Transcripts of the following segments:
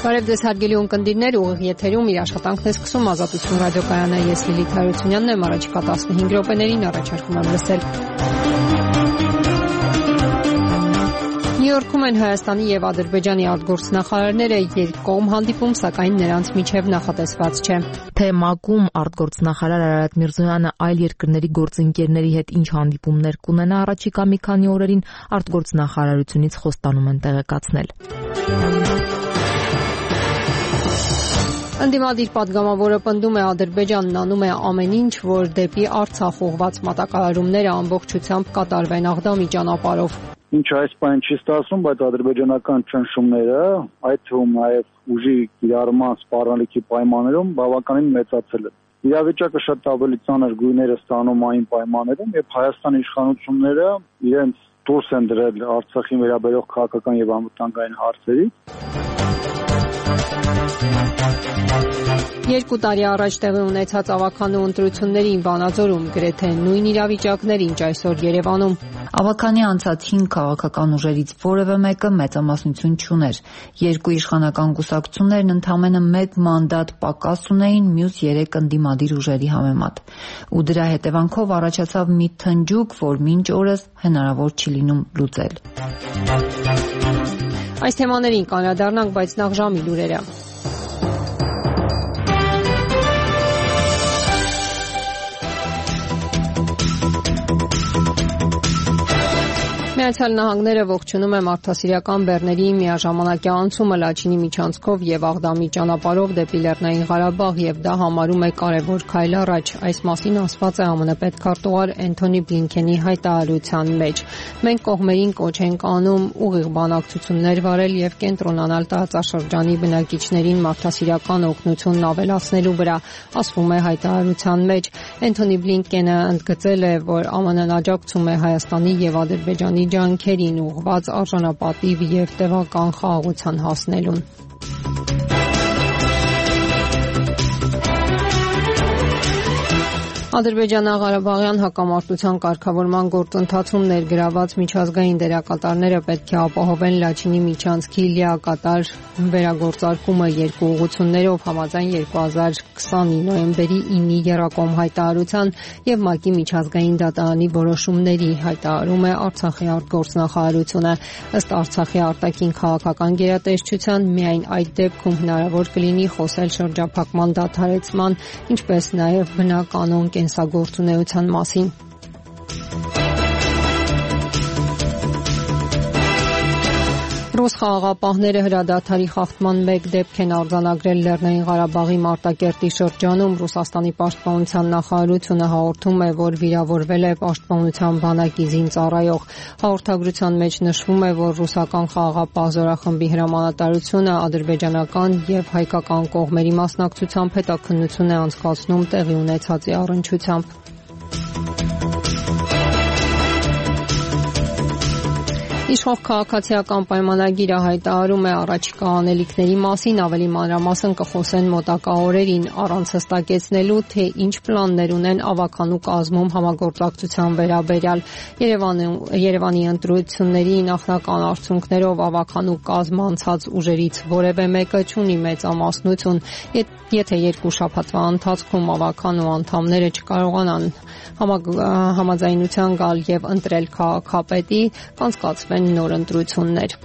Բարև ձեզ հարգելի ունկնդիրներ, ուղիղ եթերում իր աշխատանքն է սկսում Ազատություն ռադիոկայանը, ես Լիլիթ Հարությունյանն եմ, առաջիկա 15 րոպեներին առաջարկում եմ լսել։ Նյու Յորքում են Հայաստանի եւ Ադրբեջանի արտգործնախարարները, երկկողմ հանդիպում, սակայն նրանց միջև նախատեսված չէ։ Թե ՄԱԿ-ում արտգործնախարար Արարատ Միրզոյանը այլ երկրների գործընկերների հետ ինչ հանդիպումներ կունենա առաջիկա մի քանի օրերին, արտգործնախարարությունից խոստանում են տեղեկացնել։ Ընդդիմադիր պատգամավորը պնդում է Ադրբեջանն անում է ամեն ինչ, որ դեպի Արցախ ուղղված մատակարարումները ամբողջությամբ կատարվեն Աղդամի ճանապարհով։ Ինչ այս բան չի ստացվում, բայց ադրբեջանական ճնշումները, այդ թվում նաև ուժի կիրառման սպառնալիքի պայմաններում բավականին մեծացել են։ Իրավիճակը շատ ավելի ծանր գույներ է ստանում այն պայմաններում, երբ Հայաստանի իշխանությունները իրենց դուրս են դրել Արցախին վերաբերող քաղաքական եւ անվտանգային հարցերից։ 2 տարի առաջ տեղի ունեցած ավականու ընտրություններին Վանաձորում գրեթե նույն իրավիճակներ, ինչ այսօր Երևանում։ Ավականի անցած 5 քաղաքական ուժերից որևէ մեկը մեծամասնություն չուներ։ 2 իշխանական կուսակցություններն ընդամենը 1 մանդատ պակաս ունեին մյուս 3 ընդդիմադիր ուժերի համեմատ։ Ու դրա հետևանքով առաջացավ մի թնջուկ, որ մինչ օրս հնարավոր չի լինում լուծել։ Այս թեմաներին կանրադառնանք, բայց նախ ժամի լուրերը։ Միացյալ Նահանգները ողջունում է մարդասիրական բեռների միաժամանակյա անցումը Լաչինի միջանցքով եւ Աղդամի ճանապարհով դեպի Լեռնային Ղարաբաղ եւ դա համարում է կարեւոր քայլ առաջ։ Այս մասին ասված է ԱՄՆ պետքարտուղար Էնթոնի Բլինքենի հայտարարության մեջ։ Մենք կողմերին կոչ ենք անում ուղիղ բանակցություններ վարել եւ կենտրոնանալ տարածաշրջանի բնակիչներին մարդասիրական օգնությունն ավելացնելու վրա, ասվում է հայտարարության մեջ։ Էնթոնի Բլինքենը ընդգծել է, որ ԱՄՆ-ն աջակցում է Հայաստանի եւ Ադրբեջանի ջանքերին ուղղված արժանապատիվ եւ տևական խաղաղության հասնելուն։ Ադրբեջանա-Ղարաբաղյան հակամարտության կարգավորման գործընթացում ներգրաված միջազգային դերակատարները պետք է ապահովեն Լաչինի միջանցքի լիակատար վերագործարկումը 2 ուղղություններով համաձայն 2020 նոյեմբերի 9-ի Եռակոմ հայտարարության եւ ՄԱԿ-ի միջազգային դատարանի որոշումների, հայտարարում է Արցախի արտգործնախարարությունը։ Ըստ Արցախի արտաքին քաղաքական գերատեսչության միայն այդ դեպքում հնարավոր կլինի խոսել շրջափակման դադարեցման, ինչպես նաեւ բնականոն կենսագործունեության մասին։ Ռուս խաղաղապահները հրադադարի խախտման մեկ դեպք են արձանագրել Լեռնային Ղարաբաղի Մարտակերտի շրջանում։ Ռուսաստանի պաշտպանության նախարարությունը հաղորդում է, որ վիրավորվել է պաշտպանության բանակի զինծառայող։ Հաղորդագրության մեջ նշվում է, որ ռուսական խաղաղապահ զորախմբի հրամանատարությունը ադրբեջանական եւ հայկական կողմերի մասնակցությամբ հետաքննություն է անցկացնում տեղի ունեցածի առնչությամբ։ Իշխող քաղաքացիական պայմանագիրը հայտարարում է առաջիկա անելիքների մասին, ավելի մանրամասն կխոսեն մոտակա օրերին, առանց հստակեցնելու, թե ինչ պլաններ ունեն ավականու կազմում համագործակցության վերաբերյալ։ Երևանի ընտրությունների նախնական արդյունքներով ավականու կազմ անցած ուժերից որևէ մեկը չունի մեծամասնություն։ Եթե 2 շաբաթվա ընթացքում ավականու անդամները չկարողանան համաձայնության գալ եւ ընտրել քաղաքապետի, կանցկացվեն նոր ընտրություններ։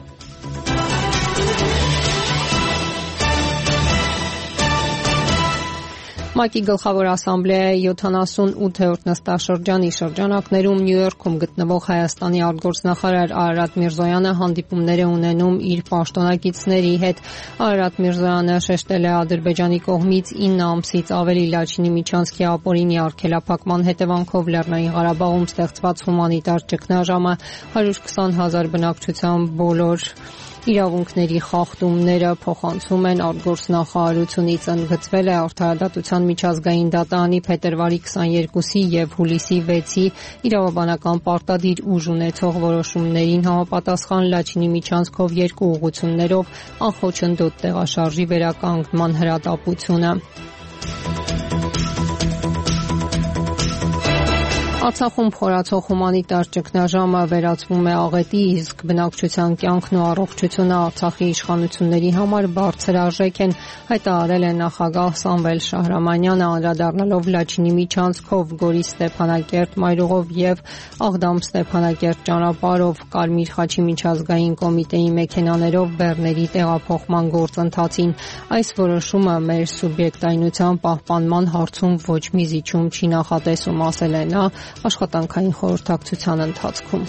ՄԱԿ-ի գլխավոր ասամբլեայի 78-րդ նստաշրջանի շրջանակներում Նյու Յորքում գտնվող Հայաստանի արտգործնախարար Արարատ Միրզոյանը հանդիպումներ է ունենում իր պաշտոնակիցների հետ։ Արարատ Միրզոյանը շեշտել է Ադրբեջանի կողմից 9 ամսից ավելի Լաչինի միջանցքի ապօրինի արգելափակման հետևանքով Լեռնային Ղարաբաղում ստեղծված հումանիտար ճգնաժամը 120,000 բնակչության բոլոր իրավունքների խախտումները փոխանցում են արտգործնախարարությունից, ընդգծվել է Արդարադատության միջազգային դատարանի փետրվարի 22-ի եւ հուլիսի 6-ի իրավաբանական պարտադիր ուժ ունեցող որոշումներին համապատասխան Լաչինի միջանցքով 2 ուղղություններով անխոչնդոտ տեղաշարժի վերականգնման հրատապությունը։ Արցախում փորացող հումանիտար ճգնաժամը վերածվում է աղետի, իսկ բնակչության կյանքն ու առողջությունը Արցախի իշխանությունների համար բարձրարժեք են, հայտարարել է նախագահ Սամվել Շահրամանյանը, անդրադառնալով Լաչինի միջանցքով Գորի Ստեփանակերտ մայրուղով եւ Աղդամ Ստեփանակերտ ճանապարհով Կարմիր խաչի միջազգային կոմիտեի մեքենաներով բեռների տեղափոխման գործընթացին։ Այս որոշումը մեր սուբյեկտայնության պահպանման հարցում ոչ մի զիջում չի նախատեսում, ասել է նա աշխատանքային խորհրդակցության ընթացքում։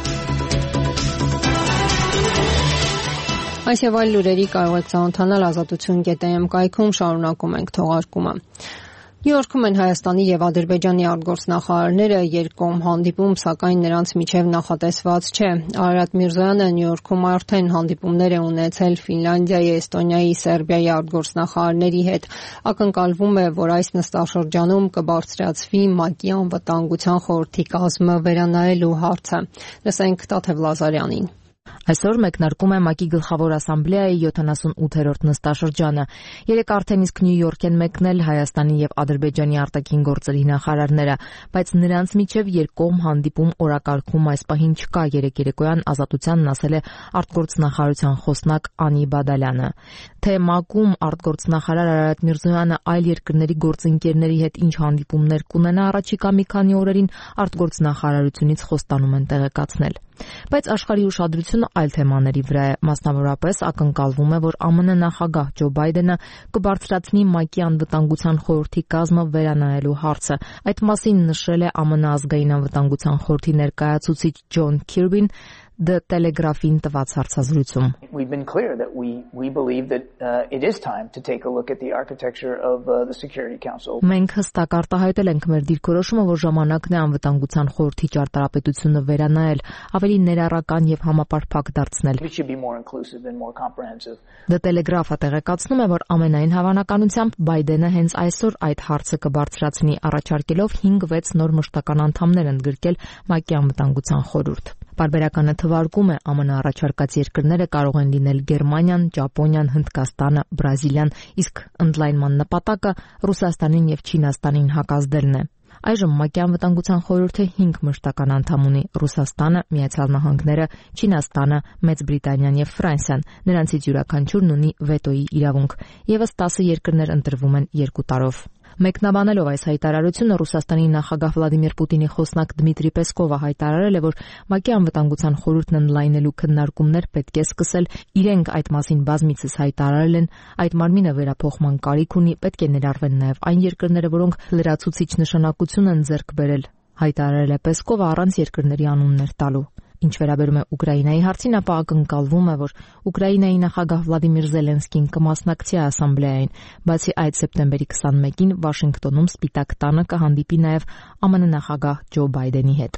Այս եւ այլ լուրերի կարող եք ծանոթանալ ազատություն.am կայքում, շարունակում ենք թողարկումը։ Նյու Յորքում են Հայաստանի եւ Ադրբեջանի արտգործնախարարները երկկողմ հանդիպում, սակայն նրանց միջև նախատեսված չէ։ Արարատ Միրզոյանը Նյու Յորքում արդեն հանդիպումներ է ունեցել Ֆինլանդիայի, Էստոնիայի, Սերբիայի արտգործնախարարների հետ։ Ակնկալվում է, որ այս նստաշրջանում կբարձրացվի ՄԱԿ-ի անվտանգության խորհրդի կազմը վերանայելու հարցը։ Լսենք Տաթև Լազարյանին։ Այսօր մեկնարկում է ՄԱԿ-ի գլխավոր ասամբլեայի 78-րդ նստաշրջանը։ Երեկ արդեն իսկ Նյու Յորք են մեկնել Հայաստանի եւ Ադրբեջանի արտաքին գործերի նախարարները, բայց նրանց միջև երկկողմ հանդիպում օրակարգում այս պահին չկա, երեկ երեկոյան Ազատությանն ասել է արտգործնախարարության խոսնակ Անի Բադալյանը։ Թե ՄԱԿ-ում արտգործնախարար Արարատ Միրզոյանը այլ երկրների գործընկերների հետ ինչ հանդիպումներ կունենա առաջիկա մի քանի օրերին, արտգործնախարարությունից խոստանում են տեղեկացնել։ Բայց աշխարհի ուշադրությունը այլ թեմաների վրա է, մասնավորապես ակնկալվում է, որ ԱՄՆ նախագահ Ջո Բայդենը կբարձրացնի ՄԱԿ-ի անվտանգության խորհրդի կազմը վերանայելու հարցը։ Այդ մասին նշել է ԱՄՆ ազգային անվտանգության խորհրդի ներկայացուցիչ Ջոն Քիրբին The Telegraph-ին տված հարցազրույցում։ We've been clear that we believe that it is time to take a look at the architecture of the Security Council. Մենք հստակ արտահայտել ենք մեր դիրքորոշումը, որ ժամանակն է անվտանգության խորհրդի ճարտարապետությունը վերանայել, ավելի ներառական եւ համապարփակ դարձնել։ It should be more inclusive and more comprehensive. The Telegraph-ը տեղեկացնում է, որ ամենայն հավանականությամբ Բայդենը հենց այսօր այդ հարցը կբարձրացնի, առաջարկելով 5-6 նոր մշտական անդամներ ընդգրկել ՄԱԿ-ի անվտանգության խորհուրդ։ Պարբերականը թվարկում է ԱՄՆ առաջարկած երկրները կարող են լինել Գերմանիան, Ճապոնիան, Հնդկաստանը, Բրազիլիան, իսկ ընդլայնման նպատակը Ռուսաստանին եւ Չինաստանին հակազդելն է։ Այժմ ՄԱԿ-ի անվտանգության խորհուրդը 5 մշտական անդամ ունի՝ Ռուսաստանը, Միացյալ Նահանգները, Չինաստանը, Մեծ Բրիտանիան եւ Ֆրանսիան։ Նրանցից յուրաքանչյուրն ունի վետոյի իրավունք։ Եվս 10 երկրներ ընտրվում են 2 տարով։ Մեկնաբանելով այս հայտարարությունը Ռուսաստանի նախագահ Վլադիմիր Պուտինի խոսնակ Դմիտրի Պեսկովը հայտարարել է, որ ՄԱԿ-ի անվտանգության խորհուրդն ընդլայնելու քննարկումներ պետք է սկսել, իրենք այդ մասին բազմիցս հայտարարել են, այդ մարմինը վերափոխման կարիք ունի, պետք է ներառվեն նաև այն երկրները, որոնք լրացուցիչ նշանակություն են ձեռք բերել, հայտարարել է Պեսկովը առանց երկրների անուններ տալու։ Ինչ վերաբերում է Ուկրաինայի հարցին, ապա ակնկալվում է, որ Ուկրաինայի նախագահ Վլադիմիր Զելենսկին կմասնակցի ասամբլեային, բացի այդ սեպտեմբերի 21-ին Վաշինգտոնում Սպիտակ տանը կհանդիպի նաև ԱՄՆ նախագահ Ջո Բայդենի հետ։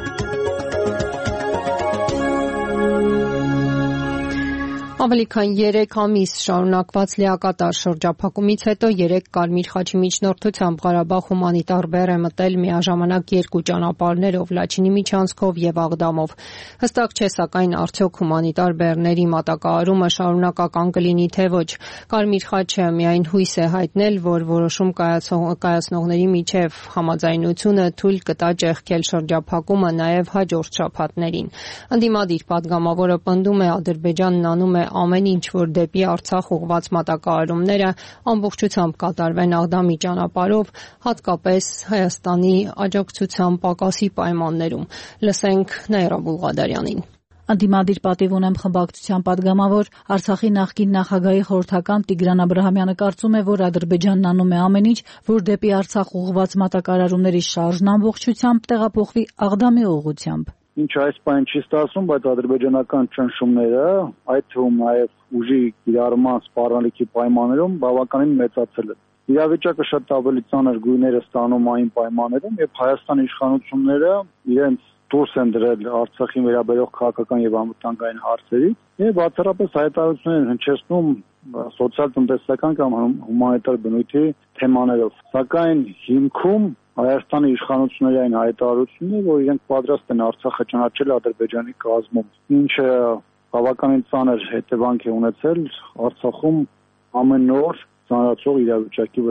Ավելի քան 3 ամիս շարունակված լիակատար շրջափակումից հետո 3 Կարմիր խաչի միջնորդությամբ Ղարաբաղ հումանիտար բեռ է մտել միաժամանակ 2 ճանապարհներով՝ Լաչինի միջանցքով եւ Աղդամով։ Հստակ չէ, սակայն արդյոք հումանիտար բեռների մատակարարումը շարունակական կլինի թե ոչ։ Կարմիր խաչը միայն հույս է հայտնել, որ որոշում կայացնողների միջև համաձայնությունը թույլ կտա ճեղքել շրջափակումը նաեւ հաջորդ շաբաթներին։ Ընդդիմադիր падգամավորը պնդում է, Ադրբեջանն անում է ամեն ինչ, որ դեպի Արցախ ուղղված մատակարարումները ամբողջությամբ կատարվեն Աղդամի ճանապարհով, հատկապես Հայաստանի աջակցության պակասի պայմաններում։ Լսենք Նաիրա Բուլղադարյանին։ Ընդդիմադիր պատիվ ունեմ խմբակցության падգամավոր Արցախի նախկին նախագահի խորհրդական Տիգրան Աբրահամյանը կարծում է, որ Ադրբեջանն անում է ամեն ինչ, որ դեպի Արցախ ուղղված մատակարարումների շարժն ամբողջությամբ տեղափոխվի Աղդամի ուղղությամբ։ Ինչ այս բան չի ստացվում, բայց ադրբեջանական ճնշումները, այդ թվում նաև ուժի կիրառման սպառնալիքի պայմաններում բավականին մեծացել են։ Իրավիճակը շատ ավելի ծանր գույներ է ստանում այն պայմաններում, երբ Հայաստանի իշխանությունները իրենց դուրս են դրել Արցախին վերաբերող քաղաքական եւ անվտանգային հարցերից եւ բացառապես հայտարարություններ են հնչեցնում սոցիալ-տնտեսական կամ հումանիտար բնույթի թեմաներով։ Սակայն հիմքում Հայաստանի իշխանությունների այն հայտարարությունն է, որ իրենք պատրաստ են Արցախը ճանաչել Ադրբեջանի կազմում, ինչը բավականին ծանր հետևանք է ունեցել Արցախում ամեն օր ծանրացող իրավիճակի վրա։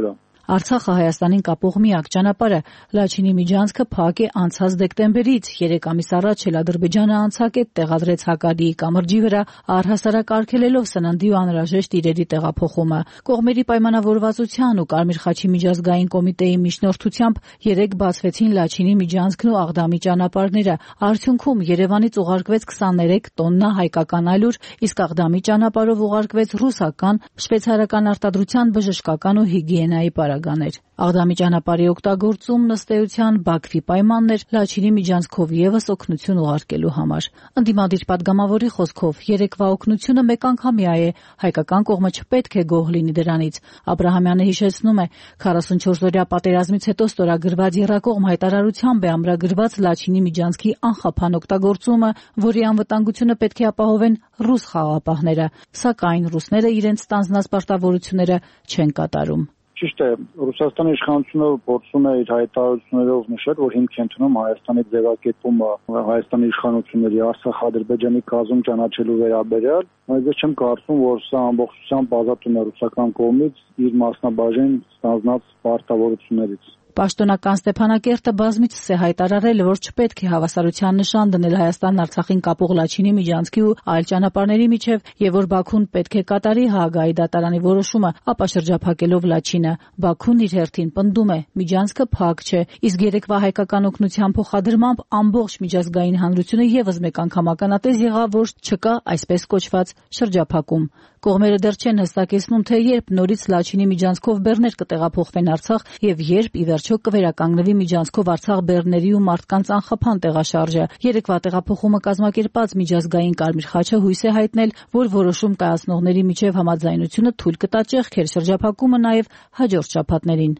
Արցախը Հայաստանին կապող միակ ճանապարհը Լաչինի միջանցքը փակ է անցած դեկտեմբերից։ 3 ամիս առաջ էլ Ադրբեջանը անցակետ տեղադրեց Հակադիի կամրջի վրա, առհասարակ արգելելով սննդի ու անհրաժեշտ իրերի տեղափոխումը։ Կողմերի պայմանավորվածության ու Կարմիր խաչի միջազգային կոմիտեի միջնորդությամբ 3 բացվեցին Լաչինի միջանցքն ու Աղդամի ճանապարհները։ Արդյունքում Երևանից ուղարկվեց 23 տոննա հայկական ալյուր, իսկ Աղդամի ճանապարհով ուղարկվեց ռուսական, շվեյցարական արտադրության բժշկական ու հիգիենայի պարագաներ։ Աղդամի ճանապարհի օգտագործումն ըստ էության Բաքվի պայմանն էր Լաչինի միջանցքով եւս օգնություն ուղարկելու համար։ Ընդդիմադիր падգամավորի խոսքով երեկվա օգնությունը մեկանգամյա է, հայկական կողմը չպետք է գոհ լինի դրանից։ Աբրահամյանը հիշեցնում է, 44-օրյա պատերազմից հետո ստորագրված եռակողմ հայտարարությամբ է ամրագրված Լաչինի միջանցքի անխափան օգտագործումը, որի անվտանգությունը պետք է ապահովեն ռուս խաղաղապահները, սակայն ռուսները իրենց ստանձնած պարտավորությունները չեն կատարում։ Ճիշտ է, Ռուսաստանի իշխանությունը փորձում է իր հայտարարություններով նշել, որ հիմք է ընդունում Հայաստանի ձևակերպումը Հայաստանի իշխանությունների Արցախ-Ադրբեջանի կազմ ճանաչելու վերաբերյալ, բայց ես չեմ կարծում, որ սա ամբողջությամբ ազատում է ռուսական կողմից իր մասնաբաժին ստանձնած պարտավորություններից։ Պաշտոնական Ստեփանակերտը բազմիցս է հայտարարել, որ չպետք է հավասարության նշան դնել Հայաստան-Արցախին կապող Լաչինի միջանցքի ու այլ ճանապարհների միջև, եւ որ Բաքուն պետք է կատարի Հաագայի դատարանի որոշումը, ապա շրջափակելով Լաչինը։ Բաքուն իր հերթին պնդում է, միջանցքը փակ չէ, իսկ երեկվա հայկական օգնության փոխադրմամբ ամբողջ միջազգային հանրությունը եւս մեկ անգամ ականատես եղավ, որ չկա այսպես կոչված շրջափակում։ Կողմերը դեռ չեն հստակեցնում, թե երբ նորից Լաչինի միջանցքով բեռներ կտեղափոխվեն Արցախ եւ երբ ի վերջո կվերականգնվի միջանցքով Արցախ բեռների ու մարդկանց անխափան տեղաշարժը։ Երեկվա տեղափոխումը կազմակերպած միջազգային Կարմիր խաչը հույս է հայտնել, որ որոշում կայացնողների միջև համաձայնությունը թույլ կտա ճեղքել շրջափակումը նաեւ հաջորդ շաբաթներին։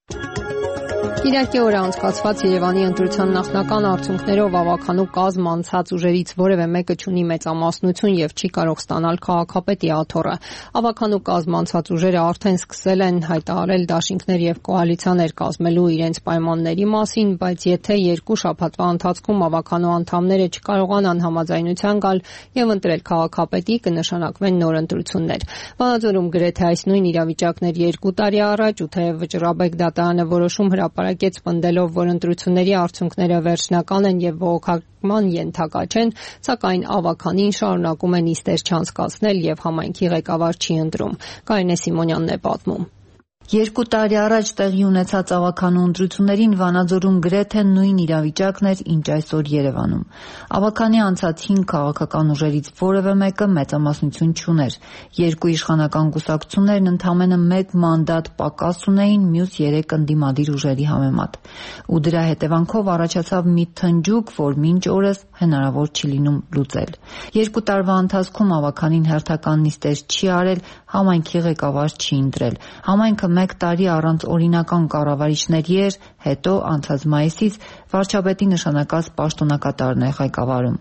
Կիրակի օրը անցկացված Երևանի ընտրության նախնական արդյունքներով ավականու կազմ անցած ուժերից որևէ մեկը չունի մեծամասնություն եւ չի կարող ստանալ քաղաքապետի աթոռը։ Ավականու կազմ անցած ուժերը արդեն սկսել են հայտարարել դաշինքներ եւ կոալիցիաներ կազմելու իրենց պայմանների մասին, բայց եթե 2 շաբաթվա ընթացքում ավականու անդամները չկարողանան համաձայնության գալ եւ ընտրել քաղաքապետի, կնշանակվեն նոր ընտրություններ։ Վանաձորում գրեթե այս նույն իրավիճակն էր 2 տարի առաջ, ու թեև Վճռաբեկ դատարանը որոշում հրապարակեց պնդելով, որ ընտրությունների արդյունքները վերջնական են եւ բողոքարկման ենթակա չեն, սակայն ավականին շարունակում է նիստեր չանցկացնել եւ համայնքի ղեկավար չի ընտրում։ Կարինե Սիմոնյանն է պատմում։ 2 տարի առաջ տեղի ունեցած ավականու ընտրություններին Վանաձորում գրեթե նույն իրավիճակն էր, ինչ այսօր Երևանում։ Ավականի անցած 5 քաղաքական ուժերից որևէ մեկը մեծամասնություն չուներ։ 2 իշխանական կուսակցություններն ընդամենը 1 մանդատ պակաս ունեին մյուս 3 ընդդիմադիր ուժերի համեմատ։ Ու դրա հետևանքով առաջացավ մի թնջուկ, որ մինչ օրս հնարավոր չի լինում լուծել։ 2 տարվա ընթացքում ավականին հերթական նիստեր չի արել, համայնքի ղեկավար չի ընտրել։ Համայնքը 1 տարի առանց օրինական կառավարիչների էր, հետո անցած մայիսից վարչապետի նշանակած պաշտոնակատարն է ղեկավարում։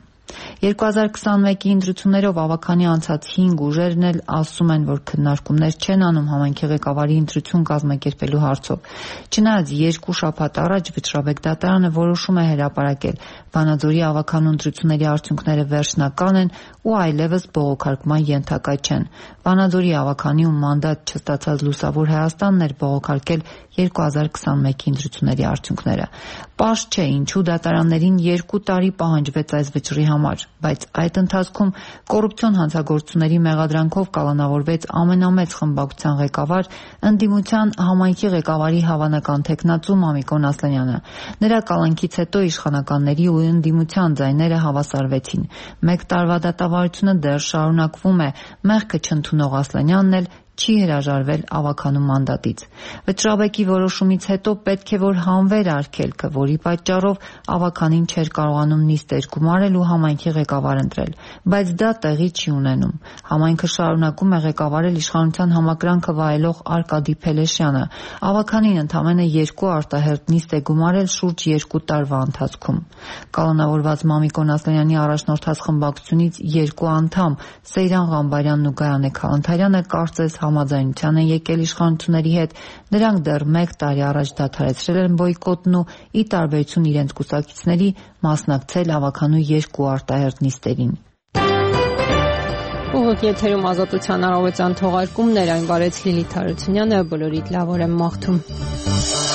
2021-ի ընտրություններով ավականի անցած 5 ուժերն էլ ասում են, որ քննարկումներ չեն անում համայնքի ղեկավարի ընտրություն կազմակերպելու հարցով։ Չնայած 2 շաբաթ առաջ Վճռաբեկ դատարանը որոշում է հրապարակել Վանաձորի ավականու ընտրությունների արդյունքները վերջնական են ու այլևս բողոքարկման ենթակա չեն։ Վանաձորի ավականի ու մանդատ չստացած Լուսավոր Հայաստանն էր բողոքարկել 2021-ի ընտրությունների արդյունքները։ Պարզ չէ ինչու դատարաններին 2 տարի պահանջվեց այս վճռի համար, բայց այդ ընթացքում կոռուպցիոն հանցագործությունների մեղադրանքով կալանավորվեց ամենամեծ խմբակցության ղեկավար, ընդդիմության համայնքի ղեկավարի հավանական թեկնածու Մամիկոն Ասլանյանը։ Նրա կալանքից հետո իշխանականների ու ընդդիմության ձայները հավասարվեցին։ 1 տարվա դատավարությունը դեռ շարունակվում է, մեղքը չընդունող Ասլանյանն էլ չի հրաժարվել ավականու մանդատից։ Վճռաբեկի որոշումից հետո պետք է որ հանվեր արգելքը, որի պատճառով ավականին չէր կարողանում նիստեր գումարել ու համայնքի ղեկավար ընտրել, բայց դա տեղի չի ունենում։ Համայնքը շարունակում է ղեկավարել իշխանության համակրանքը վայելող Արկադի Փելեշյանը։ Ավականին ընդամենը 2 արտահերթ նիստ է գումարել շուրջ 2 տարվա ընթացքում։ Կալանավորված Մամիկոն Ասլանյանի առաջնորդած խմբակցությունից 2 անդամ Սեյրան Ղամբարյանն ու Գայանե Քալանթարյանը կարծես համաձայնության են եկել իշխանությունների հետ, նրանք դեռ 1 տարի առաջ դադարեցրել են բոյկոտն ու ի տարբերություն իրենց կուսակիցների մասնակցել ավականու 2 արտահերթ նիստերին։ Ուղղակի եթերում Ազատության առավոտյան թողարկումներ, այն բարեց Լիլիթ Հարությունյանը, բոլորիդ լավ օր եմ մաղթում։